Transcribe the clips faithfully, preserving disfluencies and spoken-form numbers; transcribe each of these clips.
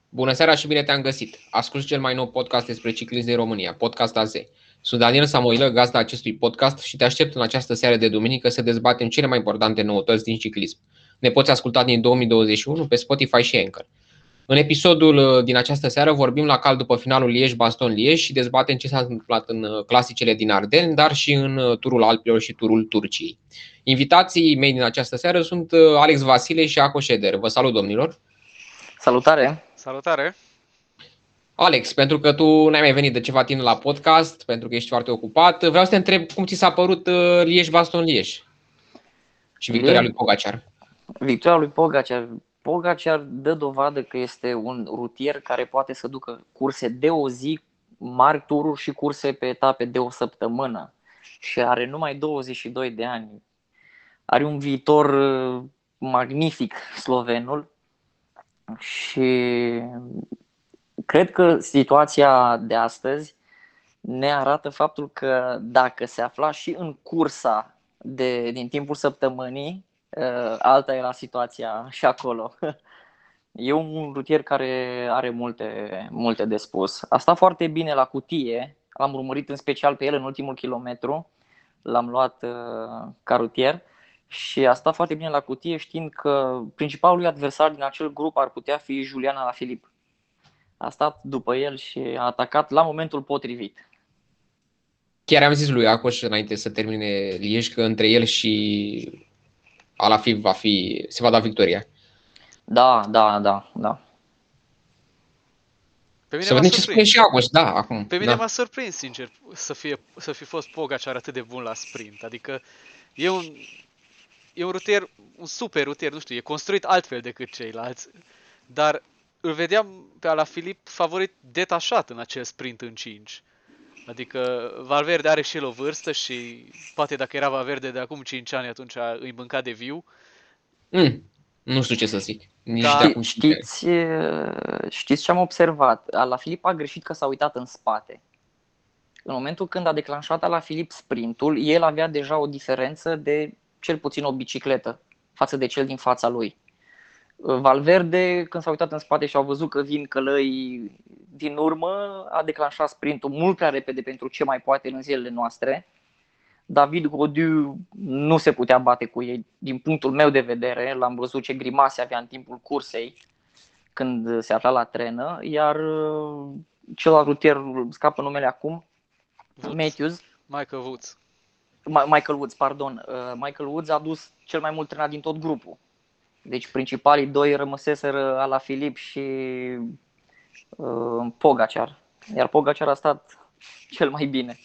Bună seara și bine te-am găsit! Asculți cel mai nou podcast despre ciclism din România, Podcast A Z. Sunt Daniel Samoilă, gazda acestui podcast și te aștept în această seară de duminică să dezbatem cele mai importante noutăți din ciclism. Ne poți asculta din două mii douăzeci și unu pe Spotify și Anchor. În episodul din această seară vorbim la cald după finalul Liège-Bastogne-Liège și dezbatem ce s-a întâmplat în clasicele din Ardennen, dar și în turul Alpilor și turul Turciei. Invitații mei din această seară sunt Alex Vasile și Aco Ședer. Vă salut, domnilor! Salutare! Salutare! Alex, pentru că tu n-ai mai venit de ceva timp la podcast, pentru că ești foarte ocupat, vreau să te întreb cum ți s-a părut Liège-Bastogne-Liège și victoria lui Pogacar. Victoria lui Pogacar. Pogacar dă dovadă că este un rutier care poate să ducă curse de o zi, mari tururi și curse pe etape de o săptămână. Și are numai douăzeci și doi de ani. Are un viitor magnific slovenul și cred că situația de astăzi ne arată faptul că dacă se afla și în cursa de, din timpul săptămânii, alta era situația și acolo. E un rutier care are multe, multe de spus. A stat foarte bine la cutie, l-am urmărit în special pe el în ultimul kilometru, l-am luat uh, ca rutier și a stat foarte bine la cutie știind că principalul lui adversar din acel grup ar putea fi Julian Alaphilippe. A stat după el și a atacat la momentul potrivit. Chiar am zis lui Acoș înainte să termine Liège că între el și Alaphilippe va fi, se va da victoria. Da, da, da, da. Pe mine să vedem ce spune și Acoș, da, acum. Pe mine da. m-a surprins, sincer, să, fie, să fi fost Pogacar atât de bun la sprint. Adică e un, e un rutier, un super rutier, nu știu, e construit altfel decât ceilalți. Dar îl vedeam pe Alaphilippe favorit detașat în acel sprint în cinci. Adică Valverde are și el o vârstă și poate dacă era Valverde de acum cinci ani, atunci îi mânca de viu. Mm, nu știu ce să zic. Nici Da. de acum știți, știți ce am observat? Alaphilippe a greșit că s-a uitat în spate. În momentul când a declanșat Alaphilippe sprintul, el avea deja o diferență de cel puțin o bicicletă față de cel din fața lui. Valverde, când s-a uitat în spate și au văzut că vin călăi din urmă, a declanșat sprintul mult prea repede pentru ce mai poate în zilele noastre. David Gaudu nu se putea bate cu ei, din punctul meu de vedere. L-am văzut ce grimase avea în timpul cursei când se afla la trenă, iar celălalt rutier, scapă numele acum, Woods. Matthews. Michael Woods. Michael Woods, pardon. Michael Woods a dus cel mai mult trena din tot grupul. Deci principalii doi rămăseseră Alaphilippe și uh, Pogacar. Iar Pogacar a stat cel mai bine.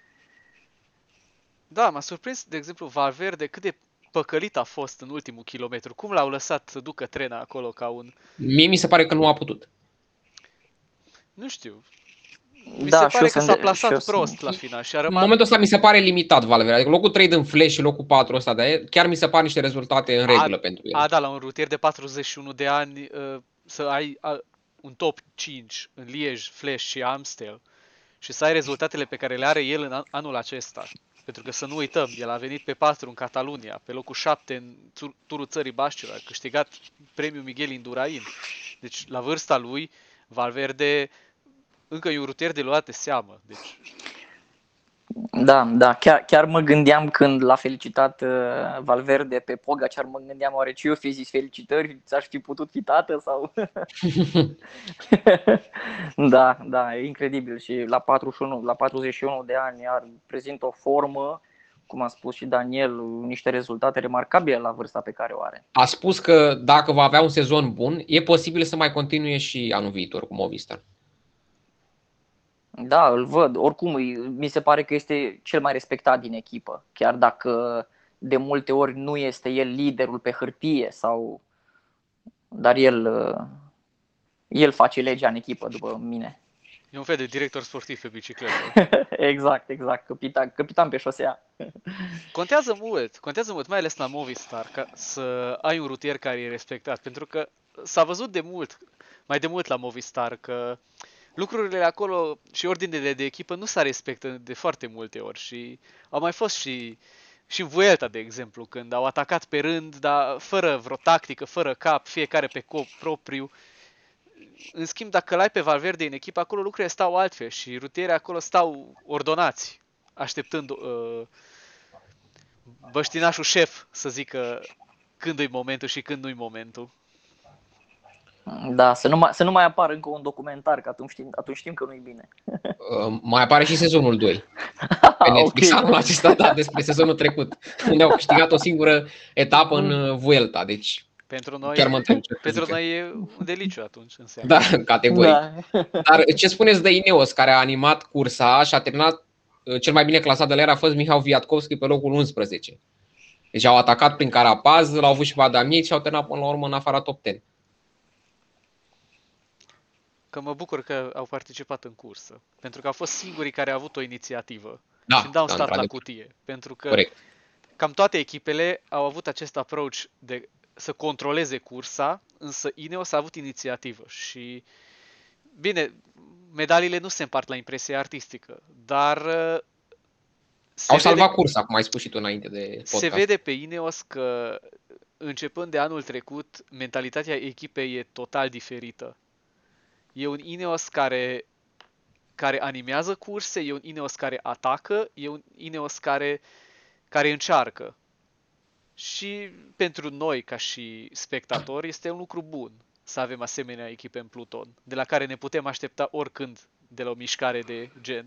Da, m-a surprins, de exemplu, Valverde cât de păcălit a fost în ultimul kilometru. Cum l-au lăsat să ducă trena acolo ca un... Mie mi se pare că nu a putut. Nu știu. Mi da, se pare că s-a de, plasat prost la final și a rămas... În momentul ăsta mi se pare limitat Valverde. Adică locul trei din Flash și locul patru ăsta, dar chiar mi se par niște rezultate în regulă a, pentru el. A, da, la un rutier de patruzeci și unu de ani să ai un top cinci în Liège, Flash și Amstel și să ai rezultatele pe care le are el în anul acesta. Pentru că să nu uităm, el a venit pe patru în Catalunia, pe locul șapte în turul țării Baștilor, a câștigat premiul Miguel Indurain. Deci, la vârsta lui, Valverde încă e un rutier de luat de seamă. Deci... Da, da, chiar, chiar mă gândeam când l-a felicitat uh, Valverde pe Pogacar, mă gândeam oare ce eu fi zis felicitări, ți-aș fi putut fi tată sau... da, da, e incredibil și la patruzeci și unu, la patruzeci și unu de ani ar prezintă o formă, cum a spus și Daniel, niște rezultate remarcabile la vârsta pe care o are. A spus că dacă va avea un sezon bun, e posibil să mai continue și anul viitor cu Movistar. Da, îl văd. Oricum, mi se pare că este cel mai respectat din echipă, chiar dacă de multe ori nu este el liderul pe hârtie, sau... dar el, el face legea în echipă, după mine. E un fel de director sportiv pe bicicletă. Exact, exact, capitan, capitan pe șosea. Contează mult, contează mult, mai ales la Movistar, ca să ai un rutier care e respectat, pentru că s-a văzut de mult, mai de mult la Movistar, că lucrurile acolo și ordinele de echipă nu s-a respectat de foarte multe ori și au mai fost și, și în Vuelta, de exemplu, când au atacat pe rând, dar fără vreo tactică, fără cap, fiecare pe cop propriu. în schimb, dacă l-ai pe Valverde în echipă, acolo lucrurile stau altfel și rutierii acolo stau ordonați, așteptând uh, băștinașul șef să zică când e momentul și când nu-i momentul. Da, să nu mai, să nu mai apară încă un documentar, că atunci știm, atunci știm că nu-i bine. Uh, mai apare și sezonul doi pe Netflix Ok. anul acesta, da, despre sezonul trecut, unde au câștigat o singură etapă în uh, Vuelta, deci Pentru noi, chiar mă întreb ce să pentru zică. noi e un deliciu atunci, înseamnă. Da, categoric. Da. Dar ce spuneți de Ineos, care a animat cursa și a terminat, cel mai bine clasat de la el a fost Mihai Viatkovski pe locul unsprezece. Deci au atacat prin Carapaz, l-au avut și pe Adamiet și au terminat până la urmă în afara top zece. Că mă bucur că au participat în cursă, pentru că au fost singurii care au avut o inițiativă Da, și îmi dau un da, stat la într-adevăr. cutie, pentru că Corect. cam toate echipele au avut acest approach de să controleze cursa, însă Ineos a avut inițiativă și, bine, medaliile nu se împart la impresie artistică, dar uh, se Au salvat vede, cursa, cum ai spus și tu înainte de podcast. se vede pe Ineos că, începând de anul trecut, mentalitatea echipei e total diferită. E un Ineos care, care animează curse, e un Ineos care atacă, e un Ineos care, care încearcă. Și pentru noi, ca și spectatori, este un lucru bun să avem asemenea echipe în Pluton, de la care ne putem aștepta oricând de la o mișcare de gen.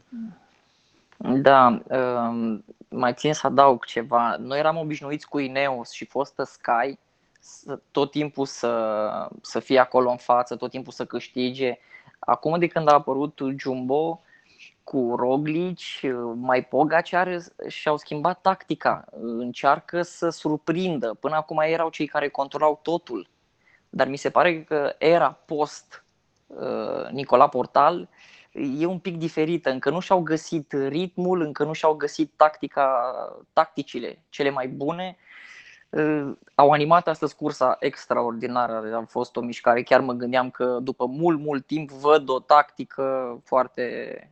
Da, um, mai țin să adaug ceva. Noi eram obișnuiți cu Ineos și fostă Sky să, tot timpul să, să fie acolo în față, tot timpul să câștige. Acum de când a apărut Jumbo cu Roglic, mai Pogacar, și-au schimbat tactica. Încearcă să surprindă. Până acum erau cei care controlau totul. Dar mi se pare că era post uh, Nicola Portal e un pic diferită. Încă nu și-au găsit ritmul, încă nu și-au găsit tactica, tacticile cele mai bune. Uh, au animat astăzi cursa extraordinară, a fost o mișcare. Chiar mă gândeam că după mult, mult timp văd o tactică foarte...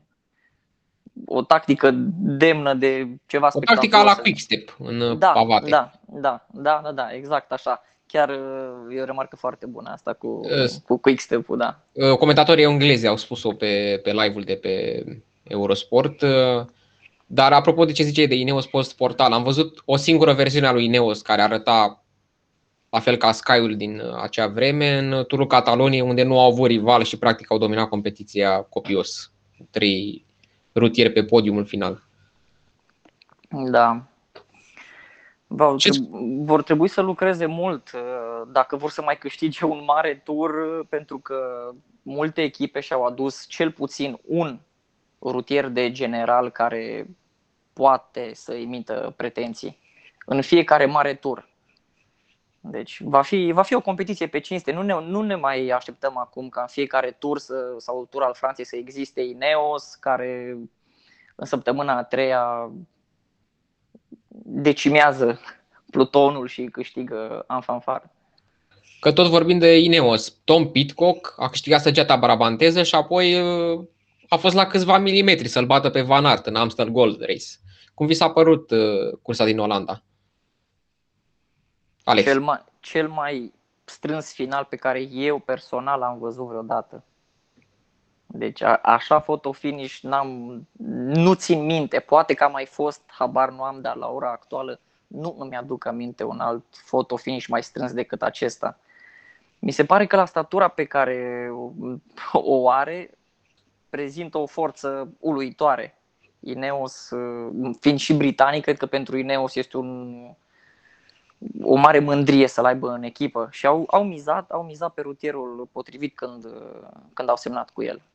o tactică demnă de ceva O spectaculos. tactică la Quickstep în Da, pavate. da, da, da, da, da, exact așa. Chiar e o remarcă foarte bună asta cu, cu Quickstep-ul, da. Comentatorii englezi au spus-o pe, pe live-ul de pe Eurosport. Dar apropo de ce ziceai de Ineos Post Portal, am văzut o singură versiune a lui Ineos care arăta la fel ca Sky-ul din acea vreme în Turul Cataloniei, unde nu au avut rival și practic au dominat competiția copios. Trei rutieri pe podiumul final. Da. Vor trebui să lucreze mult dacă vor să mai câștige un mare tur, pentru că multe echipe și-au adus cel puțin un rutier de general care poate să emită pretenții în fiecare mare tur. Deci va fi, va fi o competiție pe cinste. Nu ne, nu ne mai așteptăm acum ca în fiecare tur să, sau tur al Franței să existe Ineos, care în săptămâna a treia decimează plutonul și câștigă în fanfară. Că tot vorbim de Ineos, Tom Pidcock a câștigat săgeata brabanteză și apoi a fost la câțiva milimetri să-l bată pe Van Aert în Amstel Gold Race. Cum vi s-a părut cursa din Olanda? Alex. Cel mai, cel mai strâns final pe care eu personal am văzut vreodată. Deci a, așa photo-finish n-am, nu țin minte, poate că a mai fost, habar nu am, dar la ora actuală nu îmi aduc aminte un alt photo-finish mai strâns decât acesta. Mi se pare că la statura pe care o are prezintă o forță uluitoare. Ineos, fiind și britanic, cred că pentru Ineos este un, o mare mândrie să-l aibă în echipă și au, au, mizat, au mizat pe rutierul potrivit când, când au semnat cu el.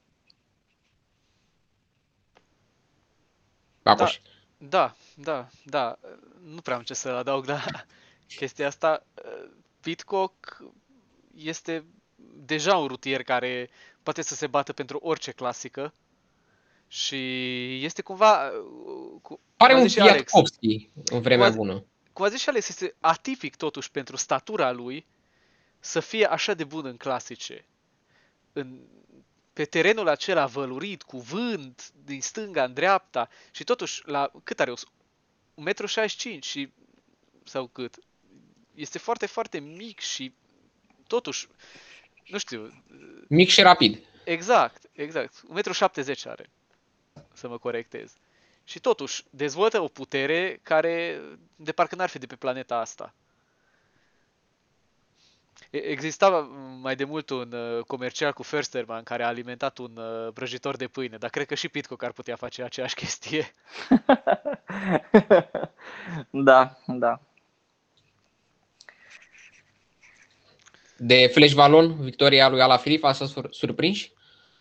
Da, da, da, da. Nu prea am ce să adaug la chestia asta. Pidcock este deja un rutier care poate să se bată pentru orice clasică și este cumva... Cu, pare un Kwiatkowski în vremea bună. Cum a zis și Alex, este atipic totuși pentru statura lui să fie așa de bun în clasice. În, pe terenul acela vălurit, cu vânt, din stânga în dreapta și totuși la cât are? un metru șaizeci și cinci și, sau cât? Este foarte, foarte mic și totuși nu știu, Mic și rapid. exact, exact, un metru șaptezeci are, să mă corectez. Și totuși dezvoltă o putere care de parcă n-ar fi de pe planeta asta. Exista mai de mult un uh, comercial cu Försterman care a alimentat un uh, prăjitor de pâine, dar cred că și Pitcock ar putea face aceeași chestie. Da, da. De Flash Valon, victoria lui Alaphilippe a fost sur- surprinși?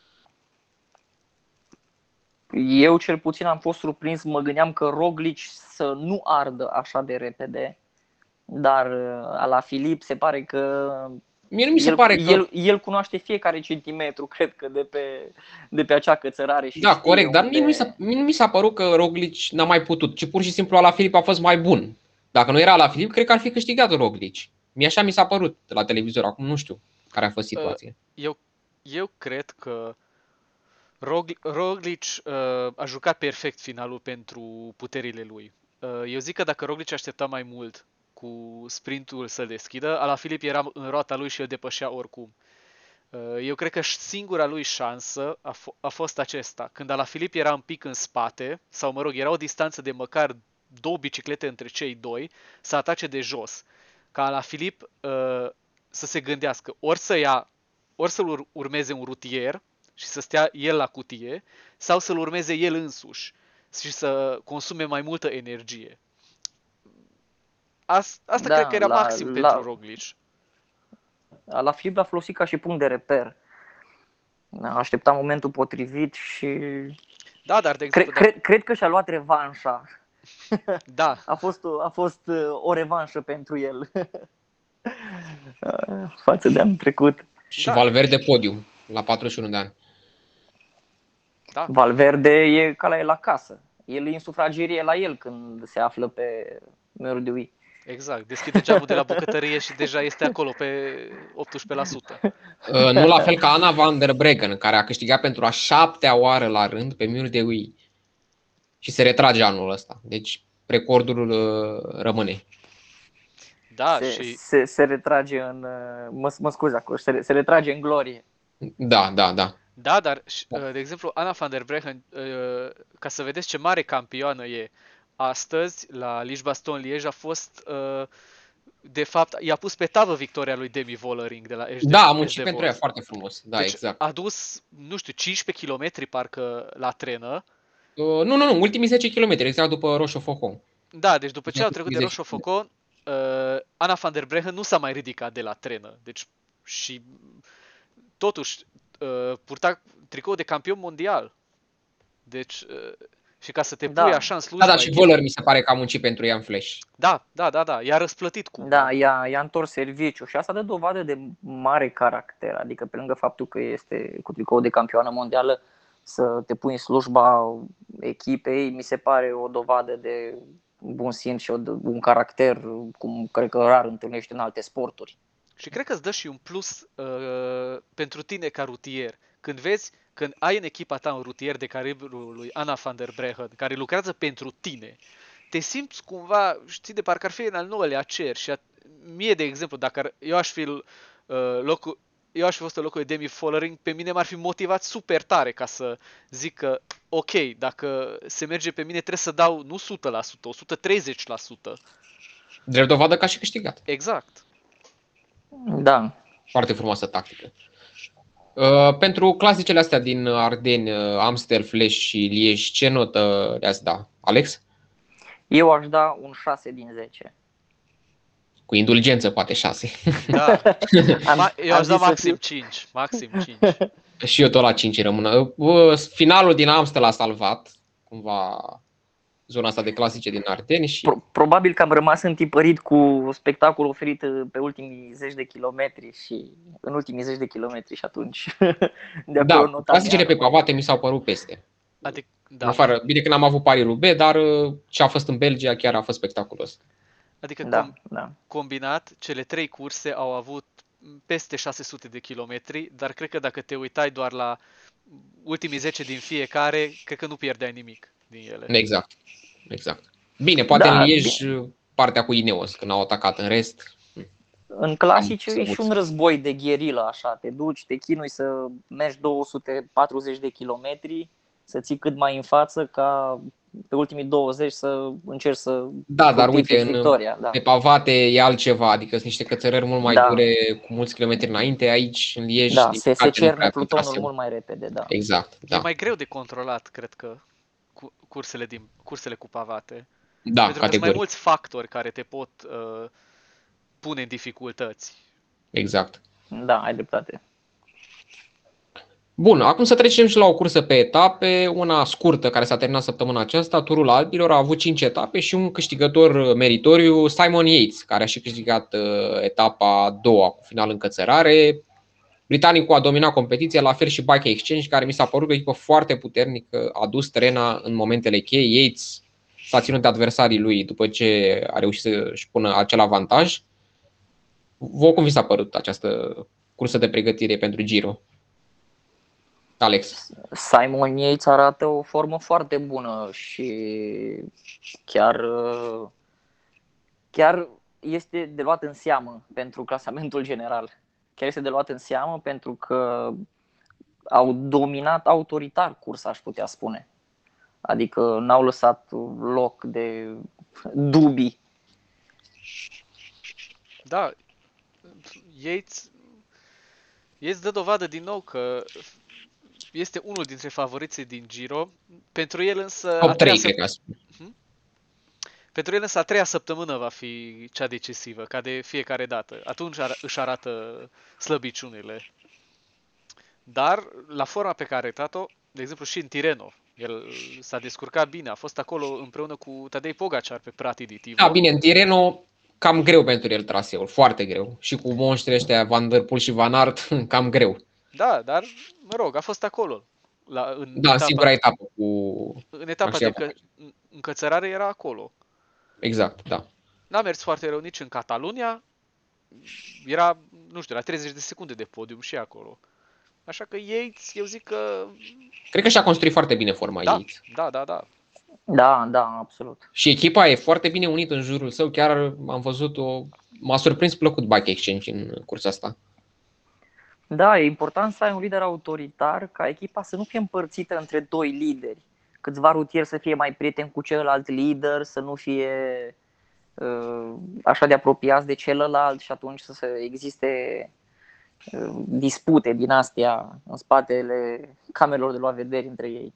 Eu cel puțin am fost surprins, mă gândeam că Roglic să nu ardă așa de repede, dar Alaphilippe se pare că Mie nu mi se el, pare că... el, el cunoaște fiecare centimetru, cred că, de pe, de pe acea cățărare. Și Da, știe corect, dar unde... mie nu, mi s-a, mie nu mi s-a părut că Roglic n-a mai putut, ci pur și simplu Alaphilippe a fost mai bun. Dacă nu era Alaphilippe, cred că ar fi câștigat Roglic. Mie așa mi s-a părut la televizor, acum nu știu care a fost situația. Eu, eu cred că Rog- Roglic uh, a jucat perfect finalul pentru puterile lui. Uh, eu zic că dacă Roglic aștepta mai mult cu sprintul să deschidă, Alaphilippe era în roata lui și îl depășea oricum. Uh, eu cred că singura lui șansă a, f- a fost acesta. Când Alaphilippe era un pic în spate, sau mă rog, era o distanță de măcar două biciclete între cei doi, să atace de jos. Ca Alaphilippe uh, să se gândească ori să ia, ori să-l ur- urmeze un rutier și să stea el la cutie, sau să-l urmeze el însuși și să consume mai multă energie. Asta, asta Da, cred că era la- maxim la- pentru Roglic. Alaphilippe l-a folosit ca și punct de reper. Aștepta momentul potrivit și Da, dar de cre, exemplu, cred, cred că și-a luat revanșa. da, A fost, o- a fost uh, o revanșă pentru el față de anul trecut. Și Da. Valverde podium la patruzeci și unu de ani. da, Valverde e ca la el acasă. El e în sufragerie la el când se află pe Mărdiui. exact. Deschide geamul de la bucătărie și deja este acolo pe optsprezece la sută. Uh, Nu la fel ca Anna van der Breggen, care a câștigat pentru a șaptea oară la rând pe Mur de Ui. Și se retrage anul ăsta. Deci recordul uh, rămâne. Da, se, și se, se retrage în... uh, Mă, mă scuze acolo, se, se retrage în glorie. Da, da, da. da, dar și, uh, de exemplu, Anna van der Breggen, uh, ca să vedeți ce mare campioană e, astăzi la Liège-Bastogne-Liège a fost uh, de fapt, i-a pus pe tavă victoria lui Demi Vollering de la Ești Da, am muncit pentru ea foarte frumos. Da, deci exact. a dus, nu știu, cincisprezece kilometri parcă la trenă. Uh, nu, nu, nu, ultimii zece kilometri, exact după Rochefoucauld. Da, deci după ce au trecut de ultimii zece Rochefoucauld, uh, Anna van der Breggen nu s-a mai ridicat de la trenă. Deci și totuși uh, purta tricou de campion mondial. Deci uh, și ca să te Da. pui așa în Da, slujba da, și echipei- Voller mi se pare că a muncit pentru ea în Flash. Da, da, da, da, i-a răsplătit cu. Da, i-a, i-a întors serviciu și asta dă dovadă de mare caracter. Adică pe lângă faptul că este cu tricou de campioană mondială, să te pui în slujba echipei, mi se pare o dovadă de bun simț și un caracter cum cred că rar întâlnești în alte sporturi. Și cred că îți dă și un plus uh, pentru tine ca rutier. Când vezi, când ai în echipa ta un rutier de calibrul lui Anna van der Breggen, care lucrează pentru tine, te simți cumva, știi, de parcă ar fi în al nouălea cer. Și a, mie, de exemplu, dacă ar, eu aș fi uh, locul, eu aș fi fost în locul de Demi Vollering, pe mine m-ar fi motivat super tare ca să zic că, ok, dacă se merge pe mine, trebuie să dau nu o sută la sută, o sută treizeci la sută. Drept dovadă că a și câștigat. Exact. Da. Foarte frumoasă tactică. Uh, pentru clasicele astea din Ardeni, uh, Amstel, Flash și Liège, ce notă le-ați da? Alex? Eu aș da un șase din zece. Cu indulgență, poate șase. Da. Am, Ma- eu am aș da zis să maxim fiu- cinci. Maxim cinci. Și eu tot la cinci rămână. Uh, Finalul din Amstel a salvat cumva zona asta de clasice din Ardeni și Pro- Probabil că am rămas întipărit cu spectacolul oferit pe ultimii zeci de kilometri și în ultimii zeci de kilometri și atunci de acolo da, nota clasicele mea pe rămâne. pavate mi s-au părut peste. Adică, În da. afară, bine că n-am avut Paris-Roubaix, dar uh, ce a fost în Belgia chiar a fost spectaculos. Adică Da, com- da. combinat, cele trei curse au avut peste șase sute de kilometri, dar cred că dacă te uitai doar la ultimii zece din fiecare, cred că nu pierdeai nimic din ele. Exact. Exact. Bine, poate Da, în Liège partea cu Ineos, când au atacat în rest. În clasice Am e și văzut. un război de gherilă, așa, te duci, te chinui să mergi două sute patruzeci de kilometri, să ții cât mai în față ca pe ultimii douăzeci să încerci să Da, dar uite, fructifici în, victoria. Da, pe pavate e altceva, adică sunt niște cățărări mult mai da, dure, cu mulți kilometri înainte. Aici, în Liej, da din se, se păcate, nu cerne prea fi plutonul traseu. mult mai repede, da. Exact, E da. mai greu de controlat, cred că, cu cursele, din, cursele cu pavate. Da, Pentru că sunt mai categoric. mulți factori care te pot uh, pune în dificultăți. Exact. Da, ai dreptate. Bun, acum să trecem și la o cursă pe etape, una scurtă care s-a terminat săptămâna aceasta. Turul Alpilor a avut cinci etape și un câștigător meritoriu, Simon Yates, care a și câștigat uh, etapa a doua cu final în cățărare. Britanicul a dominat competiția, la fel și Bike Exchange, care mi s-a părut o echipă foarte puternică, a dus trena în momentele cheie. Yates s-a ținut de adversarii lui după ce a reușit să-și pună acel avantaj. Vă cum vi s-a părut această cursă de pregătire pentru Giro? Alex. Simon Yates arată o formă foarte bună și chiar, chiar este de luat în seamă pentru clasamentul general. Chiar este de luat în seamă pentru că au dominat autoritar cursa, aș putea spune. Adică n-au lăsat loc de dubii. Da, Yates, Yates dă dovadă din nou că este unul dintre favoriții din Giro. Pentru el însă a Top treia, trei, cred că. uh-huh. Pentru el însă a treia săptămână va fi cea decisivă, ca de fiecare dată. Atunci ar- își arată slăbiciunile. Dar la forma pe care a arătat-o, de exemplu și în Tirreno, el s-a descurcat bine, a fost acolo împreună cu Tadej Pogacar pe Prati di Tivo. Da, bine, în Tirreno cam greu pentru el traseul, foarte greu. Și cu monștrii ăștia Van der Poel și Van Aert, cam greu. Da, dar, mă rog, a fost acolo. La, în Da, etapa, singura etapă cu în etapa Maxia de că, încățărare era acolo. Exact, da. N-a mers foarte rău nici în Catalunia. Era, nu știu, la treizeci de secunde de podium și acolo. Așa că Yates, eu zic că... Cred că și-a construit foarte bine forma Da, Yates. da, da, da. Da, da, absolut. Și echipa e foarte bine unită în jurul său. Chiar am văzut-o, m-a surprins plăcut Bike Exchange în cursa asta. Da, e important să ai un lider autoritar, ca echipa să nu fie împărțită între doi lideri. Câțiva rutieri să fie mai prieteni cu celălalt lider, să nu fie uh, așa de apropiați de celălalt și atunci să existe uh, dispute din astea în spatele camerelor de luat vederi între ei.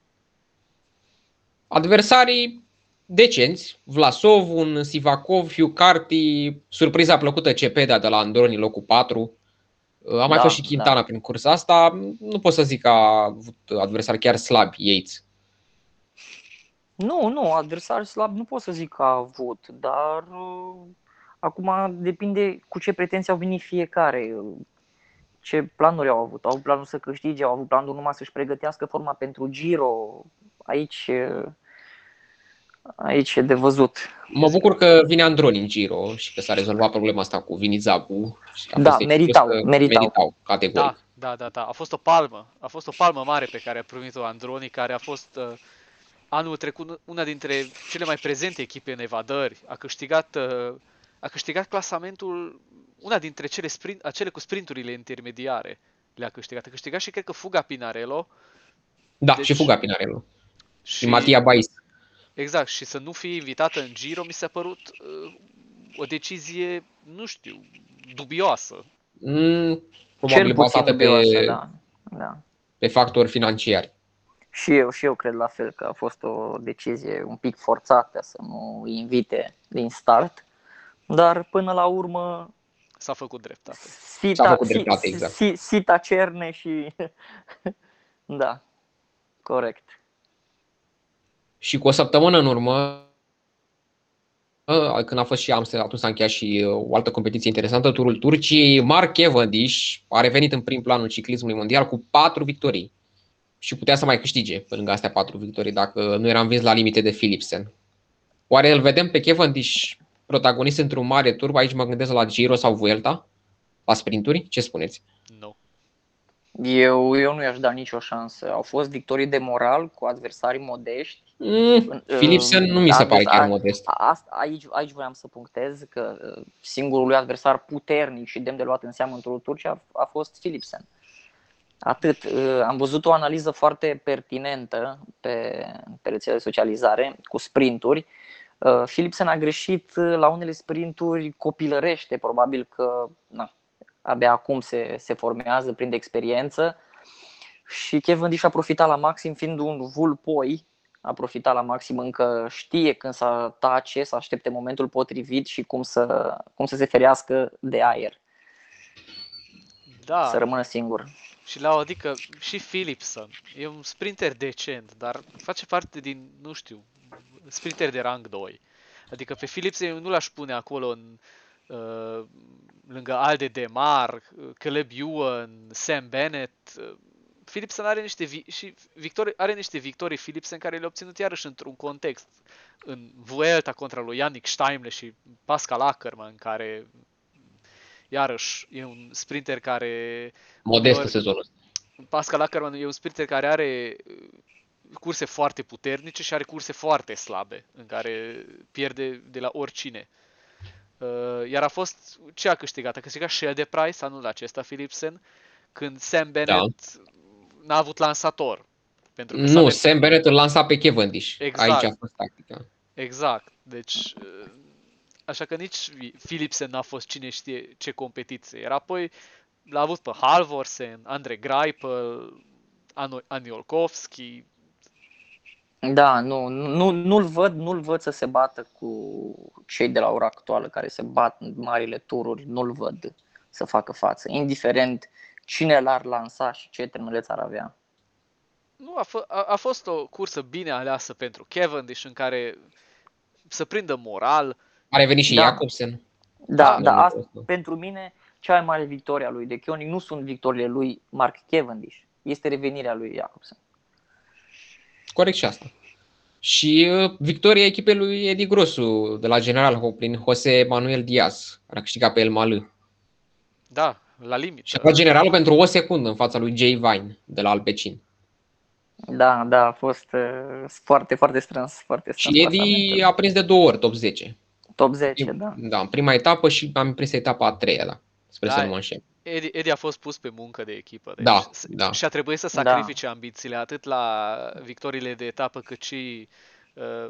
Adversarii decenți, Vlasov, un Sivakov, Hugh Carty, surpriza plăcută Cepeda de la Androni, locul patru. A mai Da, fost și Quintana da. prin cursa asta. Nu pot să zic că a avut adversari chiar slabi Yates. Nu, nu, adversari slab nu pot să zic că a avut, dar uh, acum depinde cu ce pretenții au venit fiecare, ce planuri au avut. Au avut planul să câștige, au avut planul numai să-și pregătească forma pentru Giro. Aici, uh, aici e de văzut. Mă bucur că vine Androni în Giro și că s-a rezolvat problema asta cu Vini Zabu. Da, meritau, meritau. meritau categoric. Da, da, da, da. A fost o palmă. A fost o palmă mare pe care a primit-o Androni, care a fost uh, anul trecut una dintre cele mai prezente echipe în evadări. A câștigat, uh, a câștigat clasamentul, una dintre cele, sprint, acele cu sprinturile intermediare. Le-a câștigat. A câștigat și cred că Fuga Pinarello. Da, Deci- și Fuga Pinarello. Și, Și Mattia Bais. Exact, și să nu fie invitată în Giro mi s-a părut uh, o decizie, nu știu, dubioasă. Mm, Cel probabil puțin bazată dubioasă, pe, da, da. pe factori financiari. Și eu, și eu cred la fel că a fost o decizie un pic forțată să nu îi invite din start, dar până la urmă S-a făcut dreptate. Sita, făcut dreptate, exact. si, Sita cerne și da, corect. Și cu o săptămână în urmă, când a fost și Amsterdam, atunci s-a încheiat și o altă competiție interesantă, Turul Turciei. Mark Cavendish a revenit în prim planul ciclismului mondial cu patru victorii. Și putea să mai câștige pe lângă astea patru victorii dacă nu era învins la limite de Philipsen. Oare îl vedem pe Cavendish protagonist într-un mare tur? Aici mă gândesc la Giro sau Vuelta, la sprinturi? Ce spuneți? Nu. Eu, eu nu i-aș da nicio șansă. Au fost victorii de moral cu adversari modești. Mm, Philipsen nu mi se pare chiar modest. A, a, aici, aici voiam să punctez că singurul lui adversar puternic și demn de luat în seamă într-o Turcia a, a fost Philipsen. Atât. Am văzut o analiză foarte pertinentă pe, pe rețele de socializare cu sprinturi. Philipsen a greșit la unele sprinturi copilărește, probabil că na, abia acum se, se formează, prinde experiență. Și Cavendish a profitat la maxim, fiind un vulpoi, a profitat la maxim, încă știe când să tace, să aștepte momentul potrivit și cum să, cum să se ferească de aer. Da. Să rămână singur. Și la adică și Philipsen e un sprinter decent, dar face parte din, nu știu, sprinter de rang doi. Adică pe Philipsen eu nu l-aș pune acolo în, uh, lângă Alde Demar, Caleb Ewan, Sam Bennett. Philipsen are niște vi- și victorii, are niște victorii Philipsen care le-a obținut iarăși într-un context. În Vuelta contra lui Yannick Steimle și Pascal Ackermann, care iarăși e un sprinter care... Modest uneori, sezonul ăsta. Pascal Ackermann e un sprinter care are curse foarte puternice și are curse foarte slabe, în care pierde de la oricine. Iar a fost ce a câștigat? A câștigat Shea de Price anul acesta, Philipsen, când Sam Bennett da. n-a avut lansator. Pentru că nu, Sam Bennett îl lansa pe Cavendish. Exact. Aici a fost tactica. Exact. Deci, așa că nici Philipsen n-a fost cine știe ce competiție. Iar apoi l-a avut pe Halvorsen, Andre Greipel, Aniolkovski. Da, nu, nu, nu-l văd, nu-l văd să se bată cu cei de la ora actuală care se bat în marile tururi, nu-l văd să facă față, indiferent cine l-ar lansa și ce termenleț ar avea. Nu, a, f- a, a fost o cursă bine aleasă pentru Cavendish, în care să prindă moral. A revenit și da. Jacobsen. Da, da, asta, pentru mine cea mai mare victorie a lui De Koning nu sunt victoriile lui Mark Cavendish, este revenirea lui Jacobsen. Corect și asta. Și uh, victoria echipei lui Edi Grosu de la General Hoplin, Jose Manuel Diaz, care a câștigat pe El Mală. Da, la limită. Și a luat generalul pentru o secundă în fața lui Jay Vine de la Alpecin. Da, da, a fost uh, foarte, foarte strâns. Foarte strâns și Edi a prins de două ori top zece. Top zece, da. Da, în prima etapă și am prins etapa a treia, da. Sper da, să nu mă înșel. Edi, Edi a fost pus pe muncă de echipă. Deci da, da. Și a trebuit să sacrifice da. ambițiile atât la victoriile de etapă cât și uh,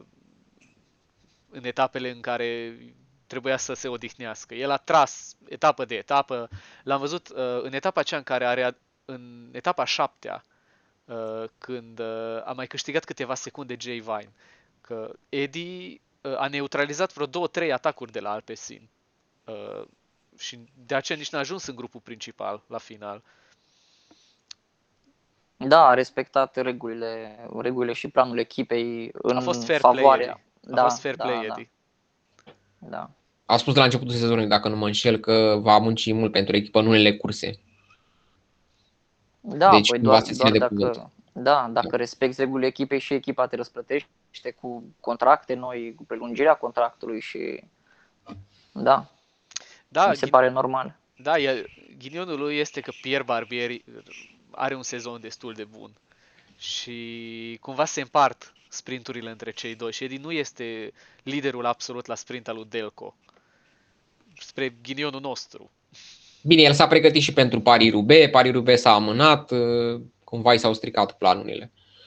în etapele în care trebuia să se odihnească. El a tras etapă de etapă. L-am văzut uh, în etapa aceea în care are în etapa șaptea, uh, când uh, a mai câștigat câteva secunde Jay Vine, că Edi uh, a neutralizat vreo două, trei atacuri de la Alpecin. Uh, și de aceea nici n-a ajuns în grupul principal la final. Da, a respectat regulile, regulile și planul echipei în a fost fair favoarea. Play, a fost fair play, da, Edi. Da. da. A spus de la începutul sezonului, dacă nu mă înșel, că va munci mult pentru echipă în unele curse. Da, deci, păi doar, doar de dacă, da, dacă da. respecti regulile echipei și echipa te răsplătește cu contracte noi, cu prelungirea contractului și da, da mi se pare normal. Da, el, ghinionul lui este că Pierre Barbieri are un sezon destul de bun și cumva se împart sprinturile între cei doi și Edi nu este liderul absolut la sprint al lui Delco, spre ghinionul nostru. Bine, el s-a pregătit și pentru Paris-Roubaix, Paris-Roubaix s-a amânat, cumva i s-au stricat planurile.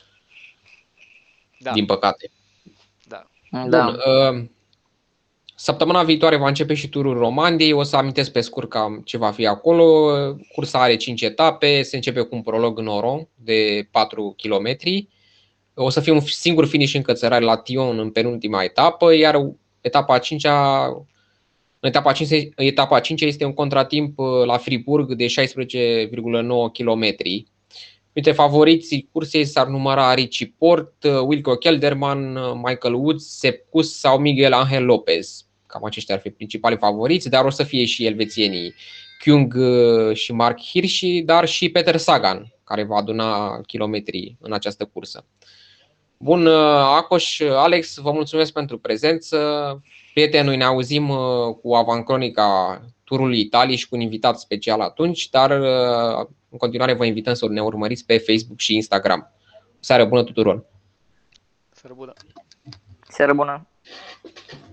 Da. Din păcate. Da. Bun, da. Săptămâna viitoare va începe și turul Romandiei, o să amintesc pe scurt cam ce va fi acolo. Cursa are cinci etape, se începe cu un prolog în Oron de patru kilometri. O să fie un singur finish în cățărare la Tion în penultima etapă, iar etapa a cincea, în etapa a cincea, etapa a cincea este un contratimp la Fribourg de șaisprezece virgulă nouă kilometri. Printre favoriții cursei s-ar număra Richie Port, Wilco Kelderman, Michael Woods, Sepp Kuss sau Miguel Angel Lopez. Cam aceștia ar fi principalii favoriți, dar o să fie și elvețienii Kung și Mark Hirschi, dar și Peter Sagan, care va aduna kilometri în această cursă. Bun, Acoș, Alex, vă mulțumesc pentru prezență. Prieteni, noi ne auzim cu Avancronica turul Italiei și cu un invitat special atunci, dar în continuare vă invităm să ne urmăriți pe Facebook și Instagram. Seară bună tuturor! Seară bună! Seară bună!